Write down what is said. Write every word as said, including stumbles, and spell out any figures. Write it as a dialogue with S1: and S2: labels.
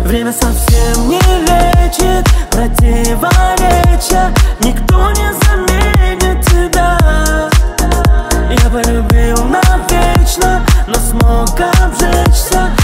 S1: Время совсем не лечит противоречия, никто не заменит тебя. Я полюбил навечно, но смог обжечься